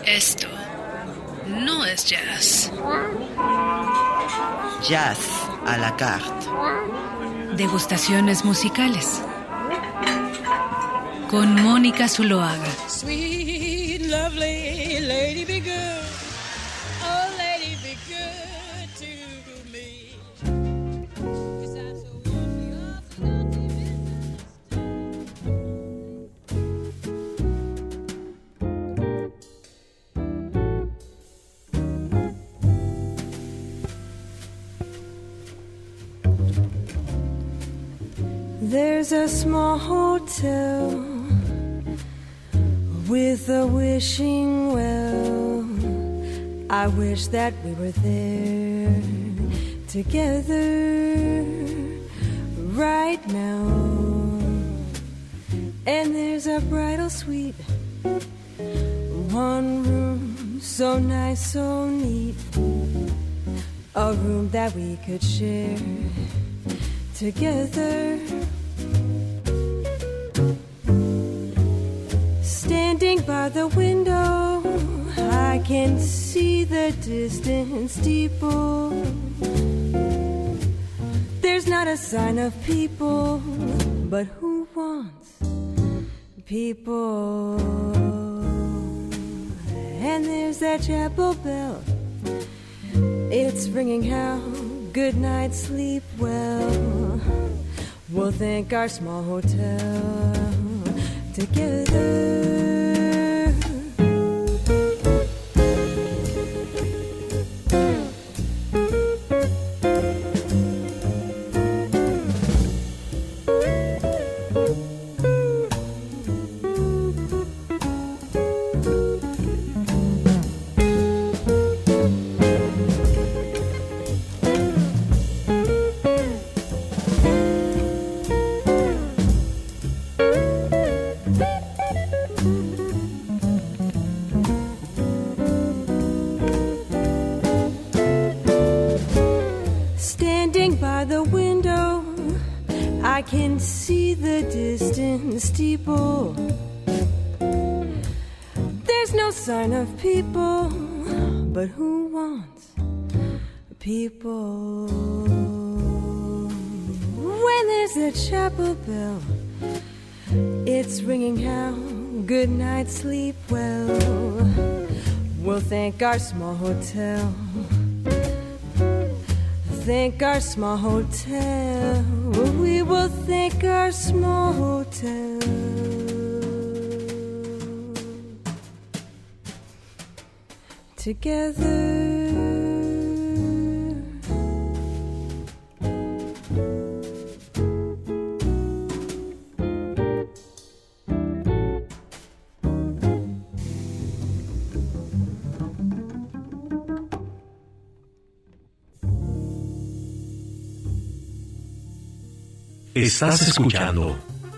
Esto no es jazz. Jazz à la carte. Degustaciones musicales. Con Mónica Zuloaga. Sweet, lovely lady, be good. Oh, lady, be good to me. 'Cause I'm so awfully, awfully There's a small hotel with a wishing well. I wish that we were there together right now. And there's a bridal suite, one room so nice, so neat, a room that we could share together. Standing by the window, I can see the distant steeple. There's not a sign of people, but who wants people? And there's that chapel bell, it's ringing out, good night, sleep well. We'll thank our small hotel together. I can see the distant steeple. There's no sign of people, but who wants people? When there's a chapel bell, it's ringing out, good night, sleep well. We'll thank our small hotel. Thank our small hotel. We will thank our small hotel. Together. Estás escuchando.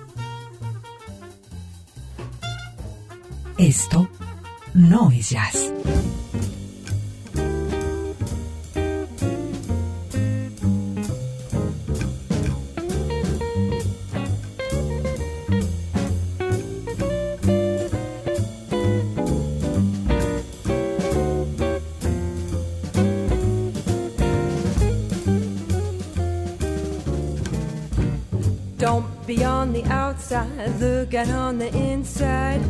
Esto no es jazz. Don't be on the outside, look at on the inside.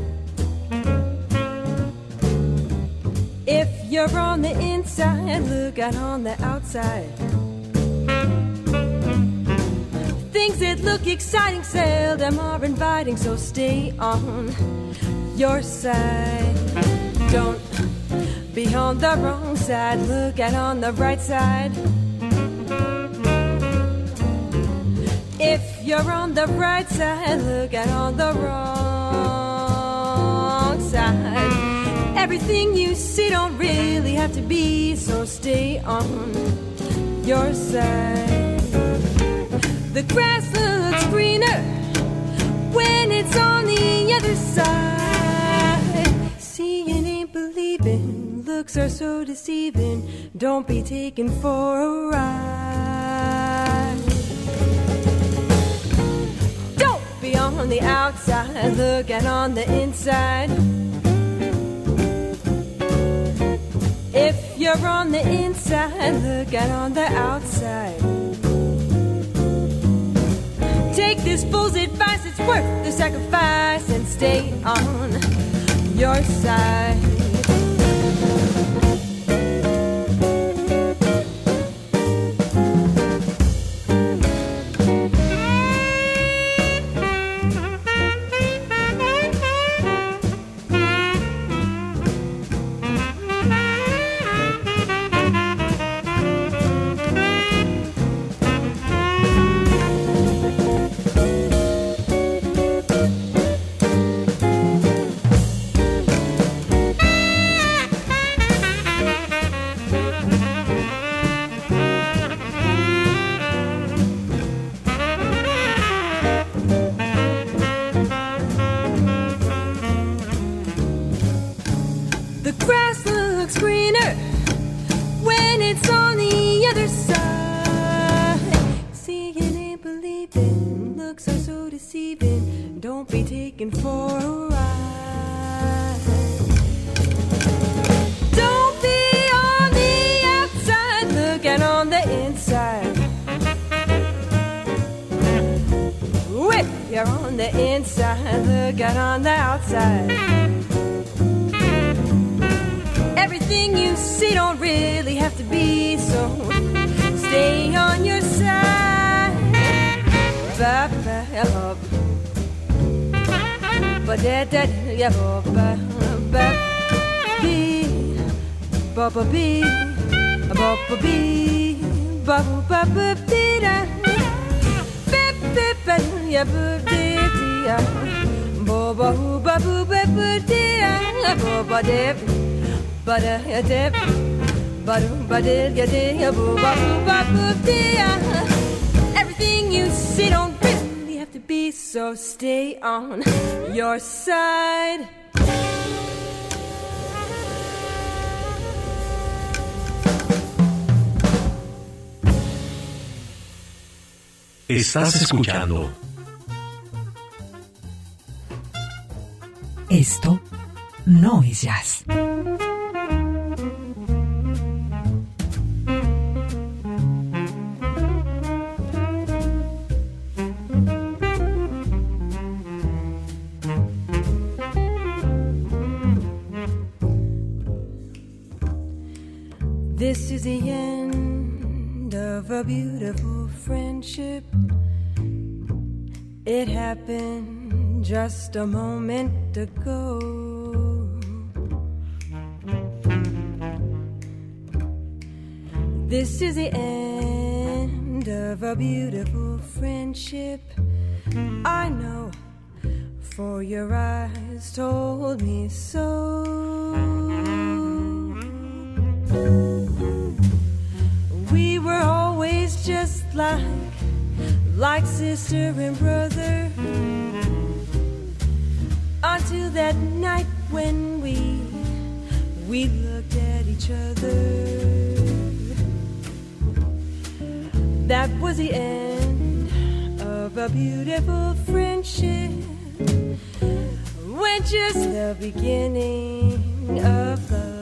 If you're on the inside, look at on the outside. Things that look exciting seldom are inviting, so stay on your side. Don't be on the wrong side, look at on the right side. If you're on the right side, look at on the wrong side. Everything you see don't really have to be, so stay on your side. The grass looks greener when it's on the other side. Seeing ain't believing, looks are so deceiving. Don't be taken for a ride. On the outside, look at on the inside. you're on the inside, look out on the outside. Take this fool's advice, it's worth the sacrifice, and stay on your side. Everything you see don't really have to be, so stay on your side. Everything you see don't really have to be, so stay on your side. Estás escuchando. Esto no es jazz. This is the end of a beautiful friendship. It happened just a moment ago. This is the end of a beautiful friendship. I know, for your eyes told me so. We were always just like sister and brother, until that night when we looked at each other. That was the end of a beautiful friendship, when just the beginning of love.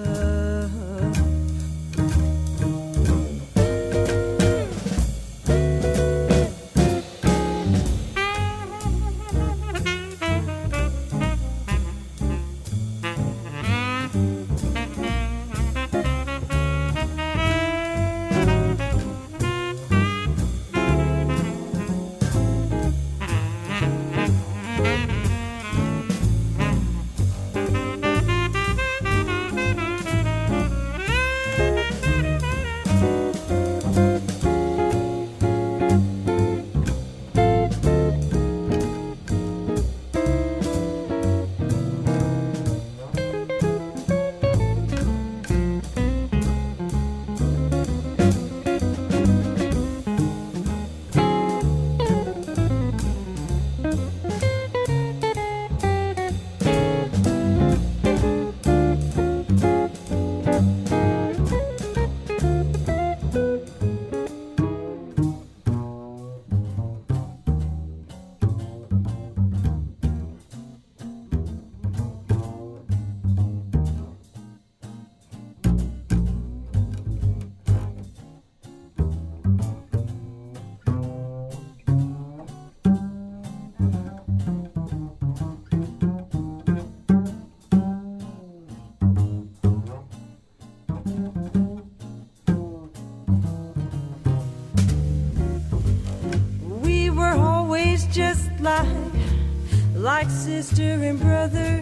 like sister and brother.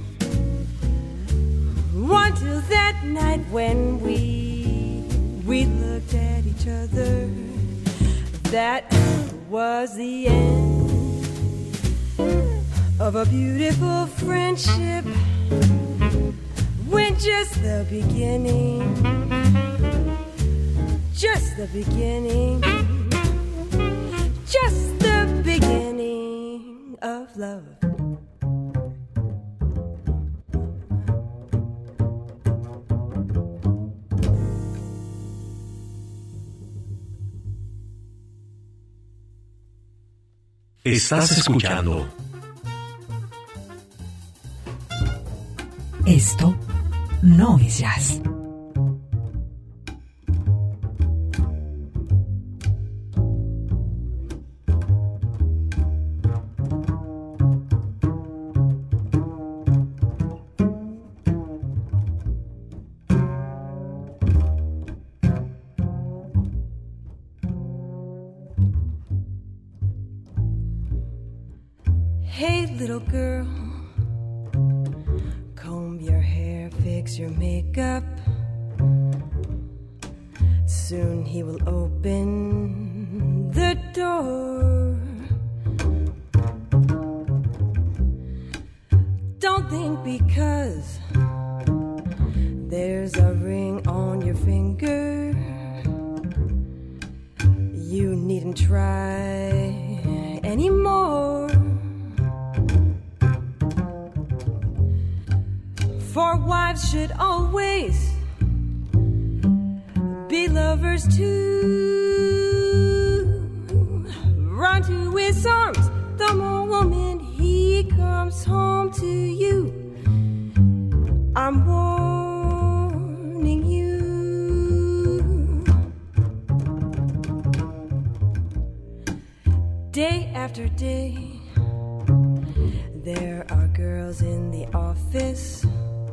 Until that night when we looked at each other. That was the end of a beautiful friendship. When just the beginning, just the beginning, just the beginning of love. Estás escuchando. Esto no es jazz. Hey, little girl, comb your hair, fix your makeup. Soon he will open the door. Don't think because there's a ring on your finger, you needn't try anymore. For wives should always be lovers too. Run to his arms the moment he comes home to you. I'm warning you. Day after day, there are girls in the office,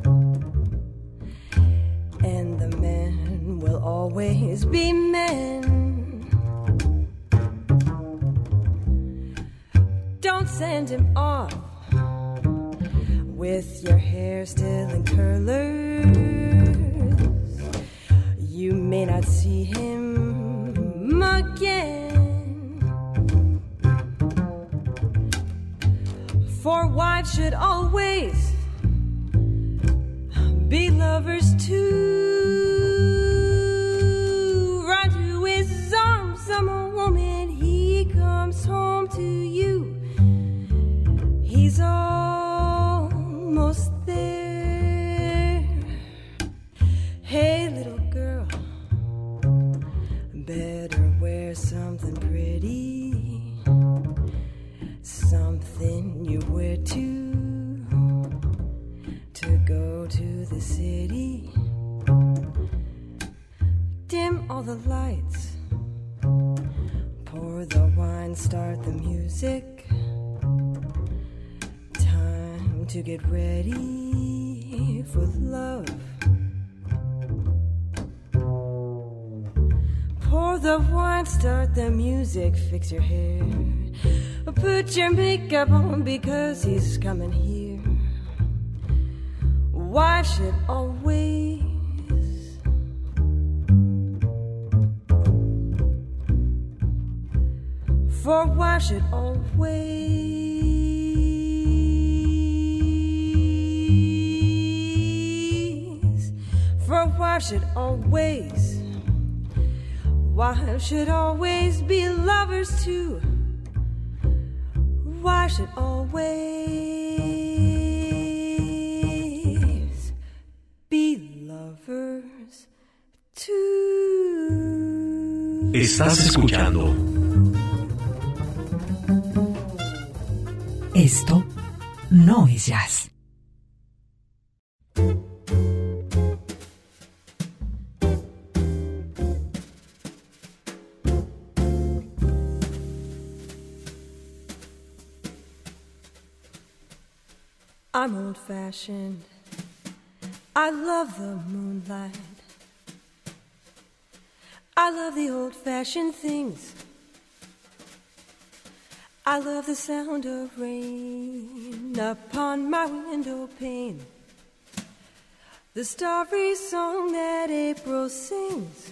and the men will always be men. Don't send him off with your hair still in curlers. You may not see him again. For wives should always be lovers too. Run to his arms the moment he comes home to you. He's almost there. Hey, little girl, better wear something pretty, something you wear to go to the city. Dim all the lights, pour the wine, start the music. Time to get ready for love. Pour the wine, start the music, fix your hair, put your makeup on because he's coming here. Why should always for why should always for why should always be lovers too? Why should always be lovers too? Estás escuchando. Esto no es jazz. I'm old-fashioned. I love the moonlight. I love the old-fashioned things. I love the sound of rain upon my window pane, the starry song that April sings.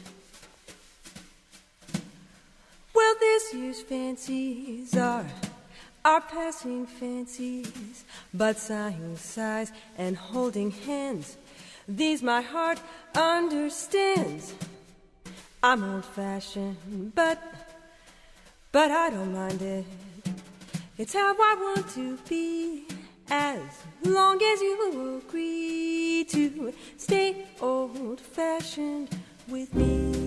Well, this year's fancies are passing fancies, but sighing sighs and holding hands, these my heart understands. I'm old-fashioned, but I don't mind it. It's how I want to be, as long as you agree to stay old-fashioned with me.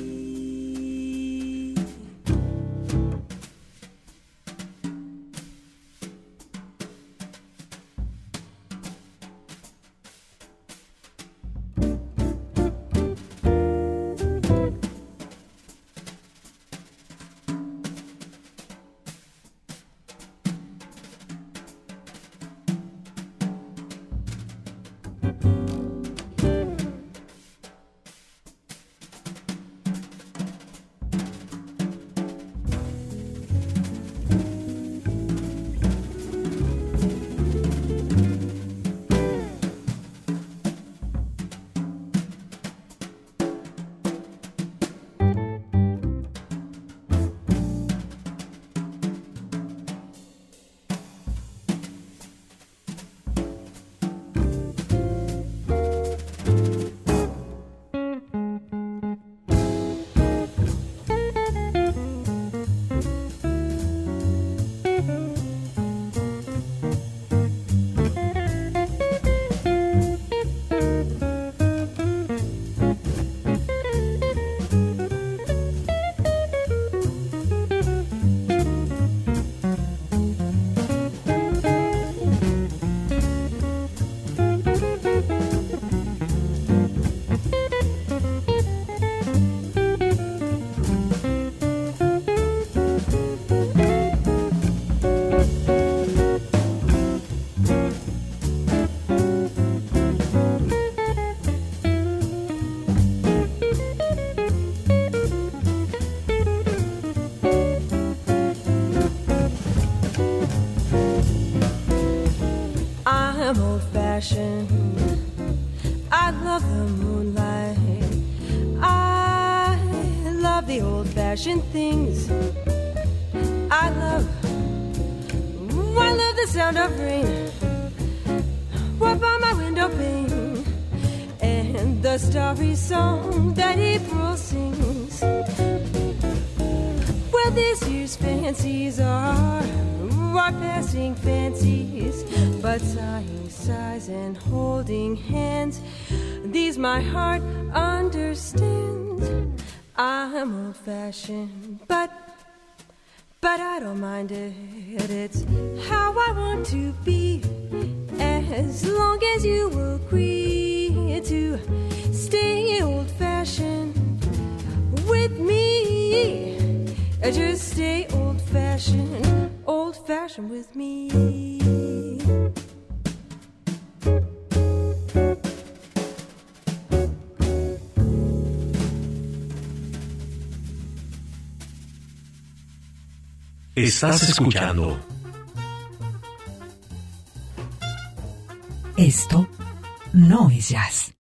I love the moonlight. I love the old-fashioned things. I love the sound of rain up on my window pane, and the starry song that April sings. Well, this year's fancies are passing fancies, but sighing sighs and holding hands, these my heart understands. I'm old-fashioned, but I don't mind it. It's how I want to be, as long as you agree to stay old-fashioned with me. Just stay old-fashioned with me. Estás escuchando. Esto no es jazz.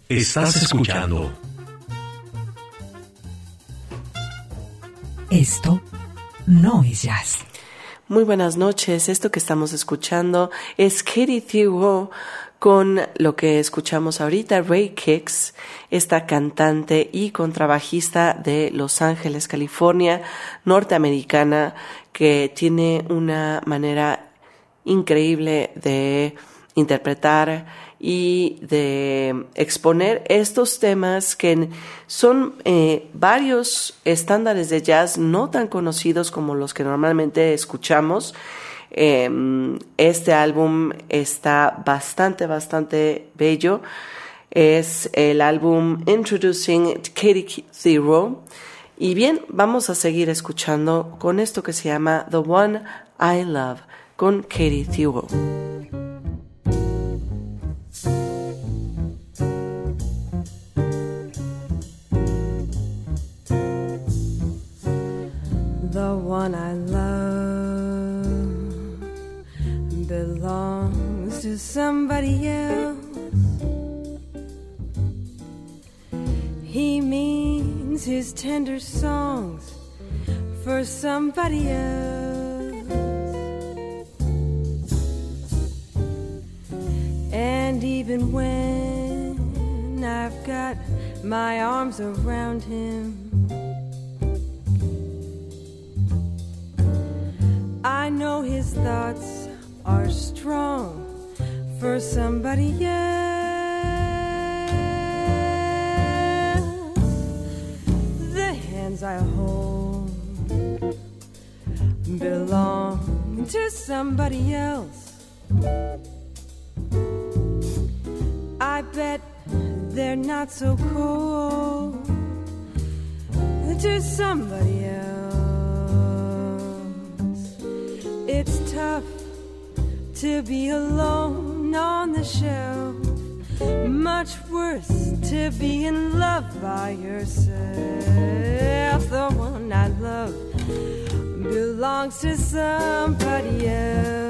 Estás escuchando. Esto no es jazz. Muy buenas noches. Esto que estamos escuchando es Katie Thibault con lo que escuchamos ahorita, Ray Kicks, esta cantante y contrabajista de Los Ángeles, California, norteamericana, que tiene una manera increíble de interpretar y de exponer estos temas que son varios estándares de jazz no tan conocidos como los que normalmente escuchamos. Este álbum está bastante bello. Es el álbum Introducing Katie Thibault. Y bien, vamos a seguir escuchando con esto que se llama The One I Love con Katie Thibault. The one I love belongs to somebody else. He means his tender songs for somebody else. And even when I've got my arms around him, I know his thoughts are strong for somebody else. The hands I hold belong to somebody else. I bet they're not so cold to somebody else. It's tough to be alone on the shelf, much worse to be in love by yourself. The one I love belongs to somebody else.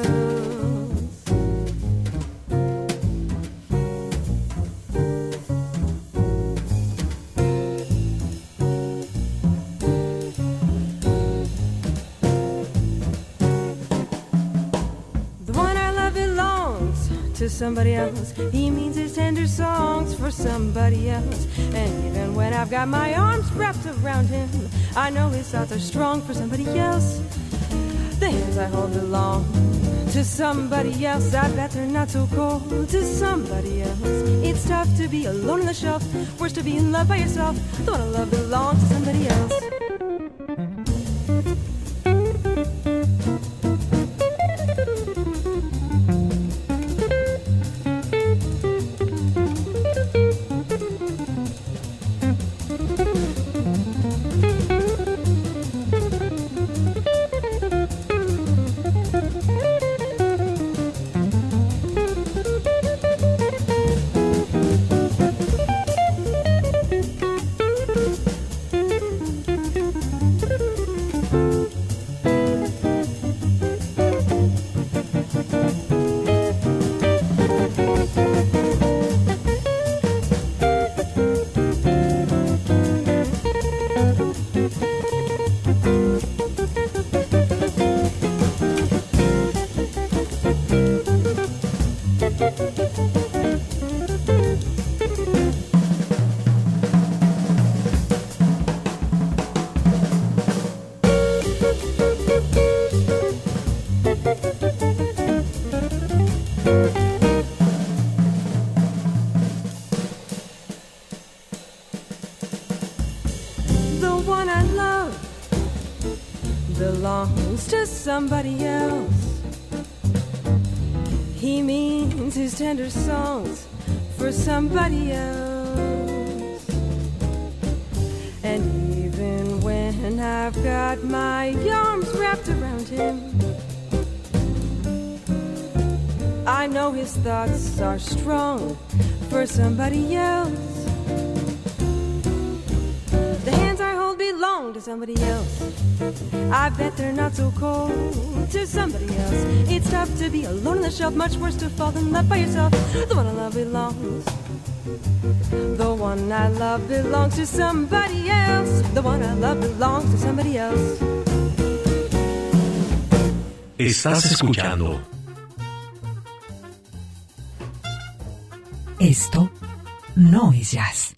To somebody else, he means his tender songs for somebody else. And even when I've got my arms wrapped around him, I know his thoughts are strong for somebody else. The hands I hold belong to somebody else. I bet they're not so cold to somebody else. It's tough to be alone on the shelf, worse to be in love by yourself. The one I love belongs to somebody else. Somebody else. He means his tender songs for somebody else. And even when I've got my arms wrapped around him, I know his thoughts are strong for somebody else. The hands I hold belong to somebody else. I bet they're not so cold to somebody else. It's tough to be alone on the shelf, much worse to fall in love by yourself. The one I love belongs The one I love belongs to somebody else. The one I love belongs to somebody else. Estás escuchando. Esto no es jazz.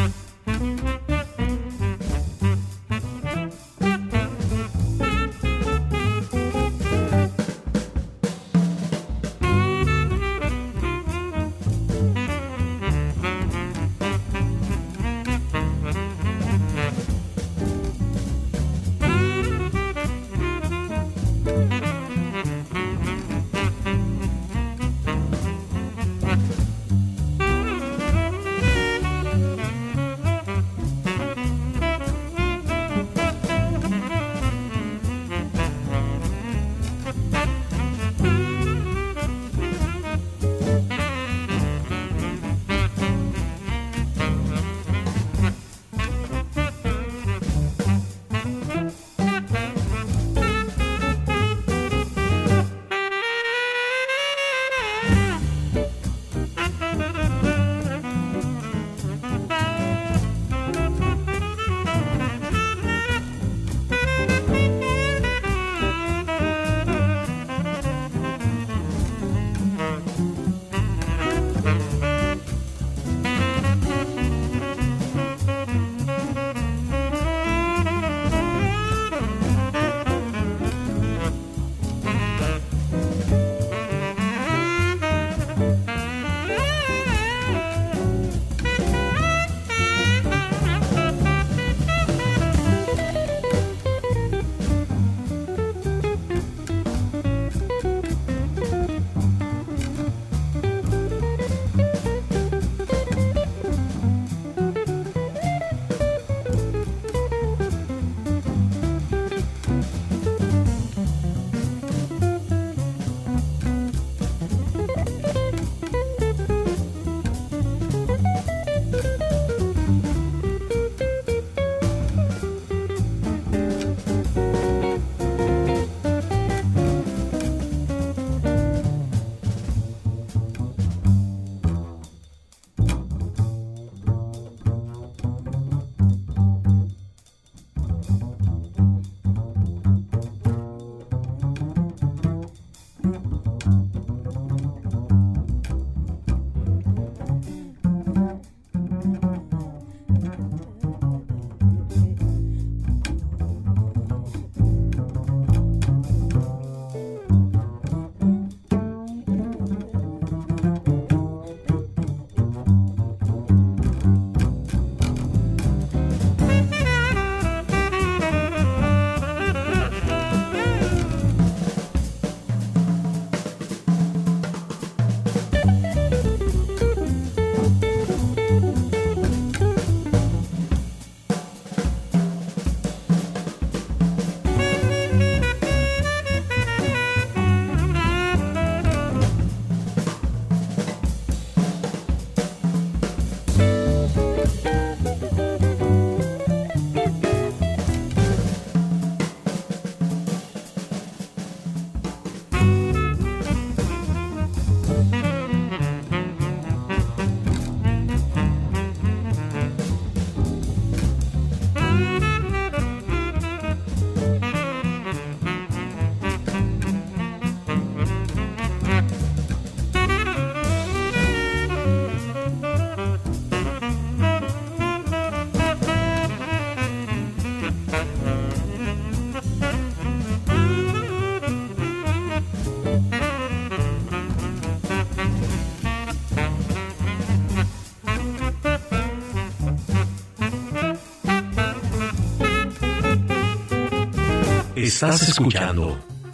Estás escuchando.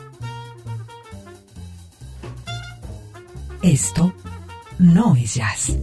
Esto no es jazz.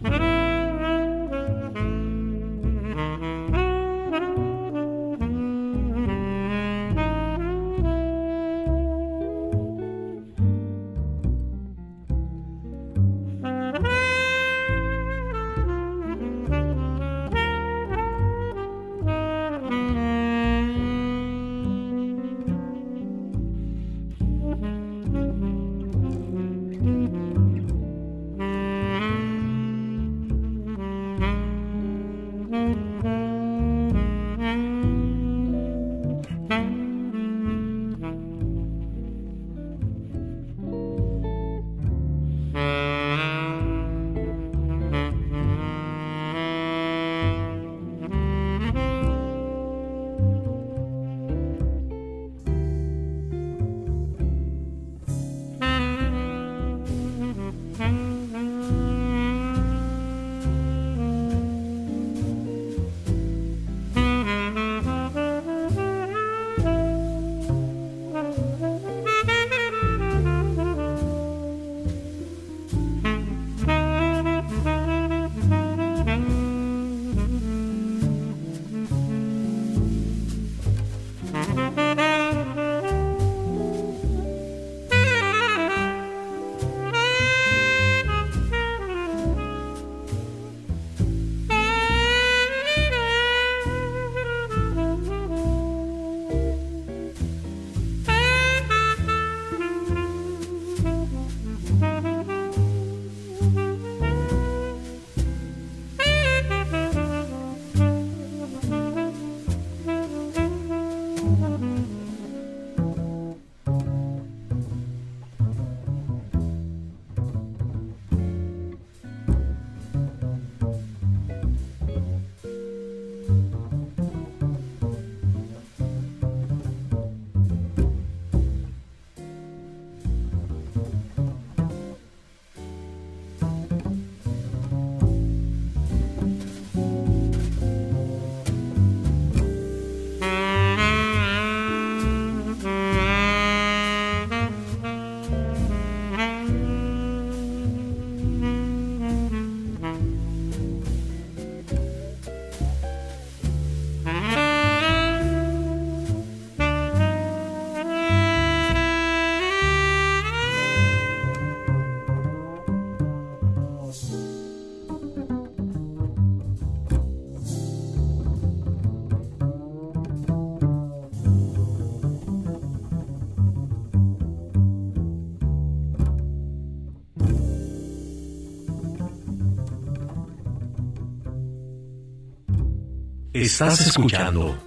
Estás escuchando.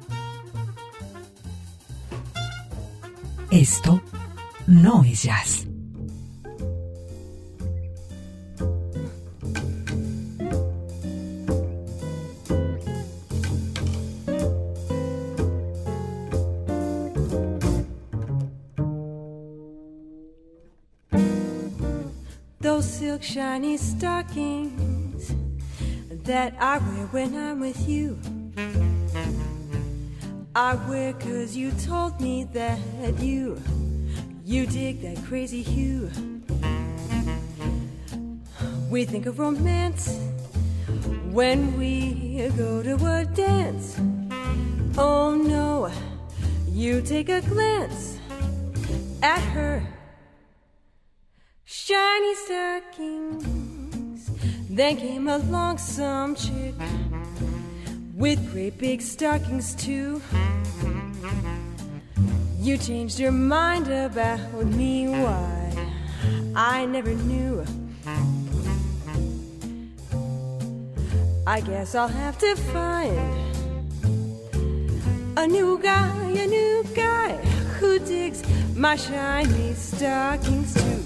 Esto no es jazz. Those silk shiny stockings that I wear when I'm with you, I wear 'cause you told me that you dig that crazy hue. We think of romance when we go to a dance. Oh no, you take a glance at her shiny stockings. Then came along some chick with great big stockings too. You changed your mind about me, why? I never knew. I guess I'll have to find a new guy who digs my shiny stockings too.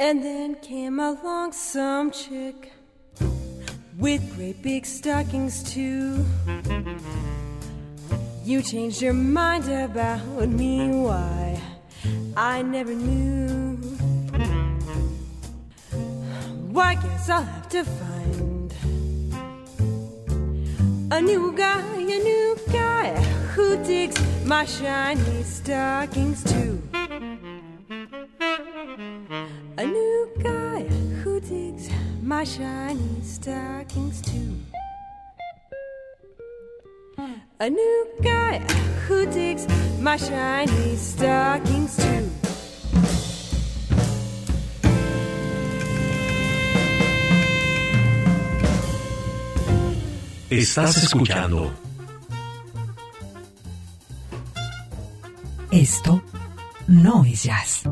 And then came along some chick with great big stockings too. You changed your mind about me, why? I never knew. Well, I guess I'll have to find a new guy who digs my shiny stockings too. A new guy who digs my shiny stockings too. A new guy who digs my shiny stockings too. Estás escuchando. Esto no es jazz.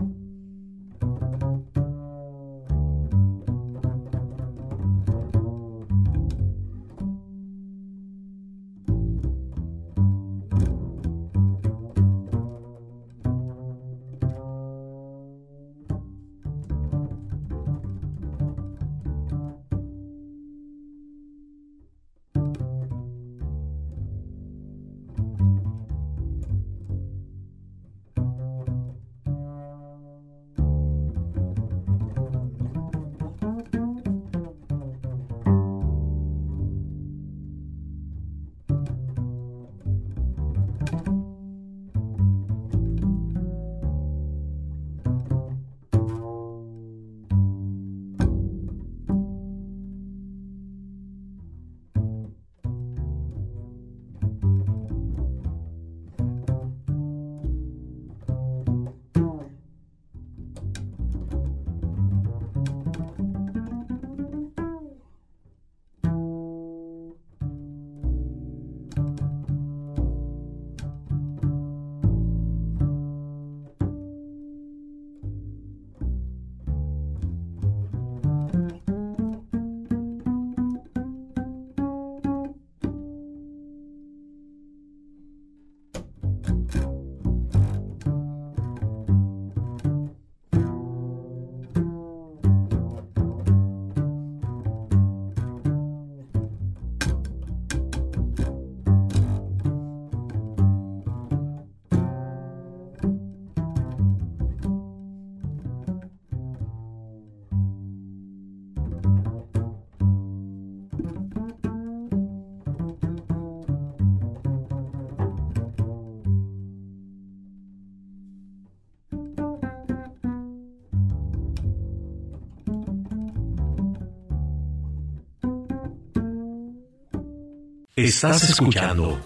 Estás escuchando.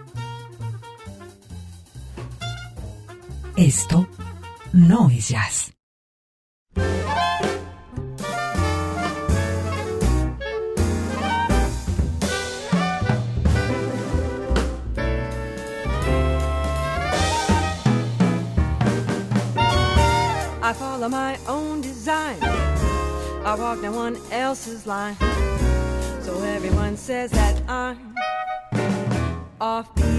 Esto no es jazz. I follow my own design. I walk down one else's line. So everyone says that I'm offbeat.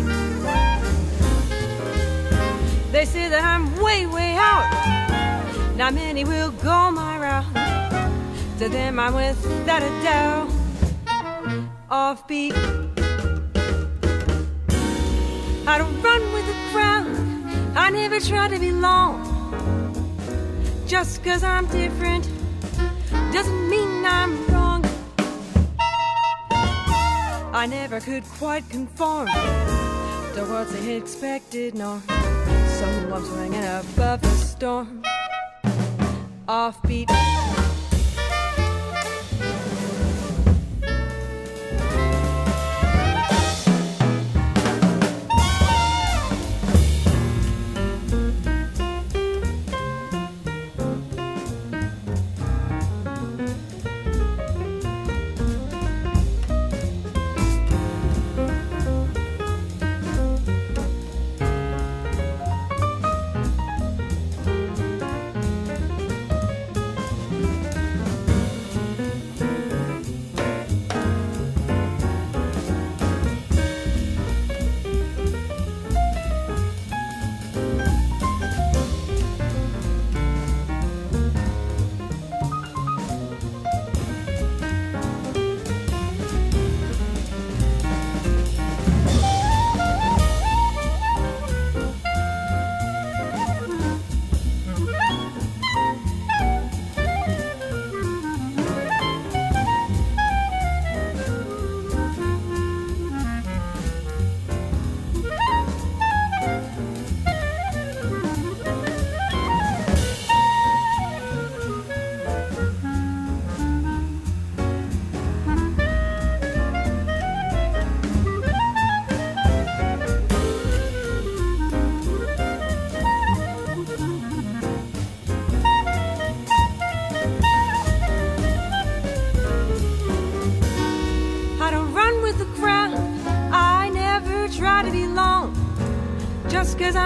They say that I'm way, way out. Not many will go my route. To them I'm without a doubt offbeat. I don't run with the crowd. I never try to belong. Just 'cause I'm different doesn't mean I'm wrong. I never could quite conform to what they expected, no. So I'm swinging above the storm, offbeat.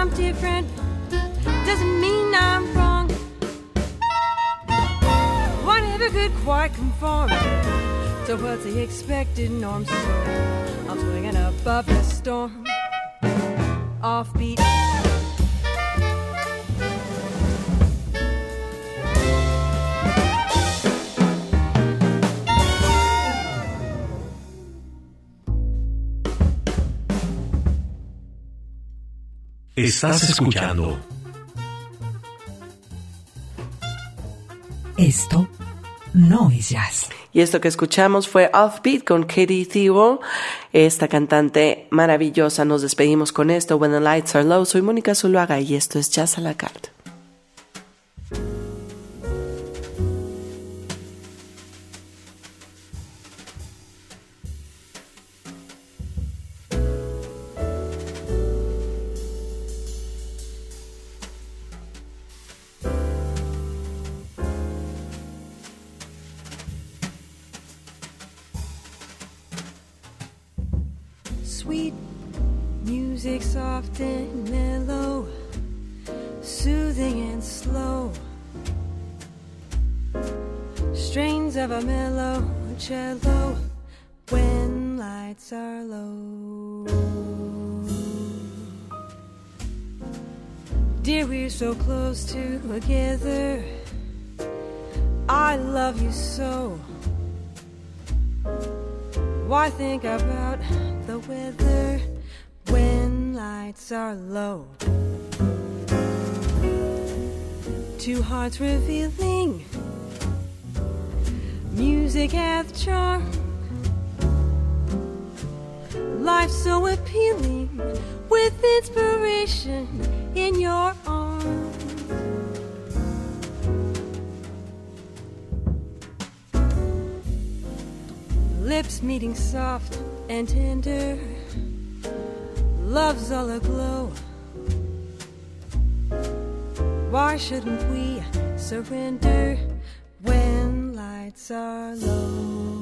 I'm different doesn't mean I'm wrong. Whatever could quite conform to what's the expected norm. So I'm swinging above the storm, offbeat. Estás escuchando. Esto no es jazz. Y esto que escuchamos fue Offbeat con Katie Thibault, esta cantante maravillosa. Nos despedimos con esto, When the Lights Are Low. Soy Mónica Zuluaga y esto es Jazz a la Carte. Sweet music, soft and mellow, soothing and slow. Strains of a mellow cello when lights are low. Dear, we're so close together. I love you so. Why think about the weather when lights are low? Two hearts revealing, music hath charm. Life so appealing, with inspiration in your arms. Lips meeting soft and tender, love's all aglow. Why shouldn't we surrender when lights are low?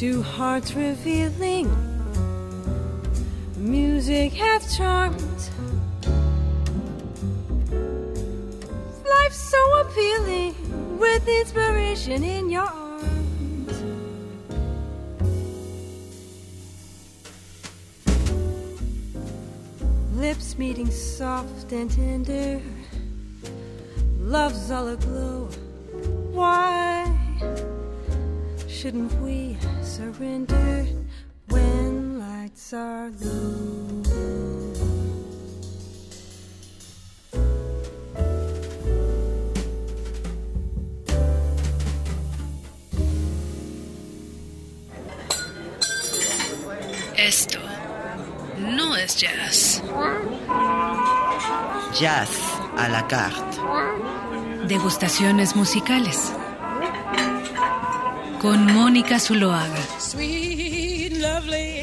two hearts revealing. Music hath charms, life's so appealing, with inspiration in your arms. Lips meeting soft and tender, love's all aglow. Why shouldn't we surrender when lights are low? Esto no es jazz. Jazz à la carte. Degustaciones musicales. Con Mónica Zuloaga. Sweet, lovely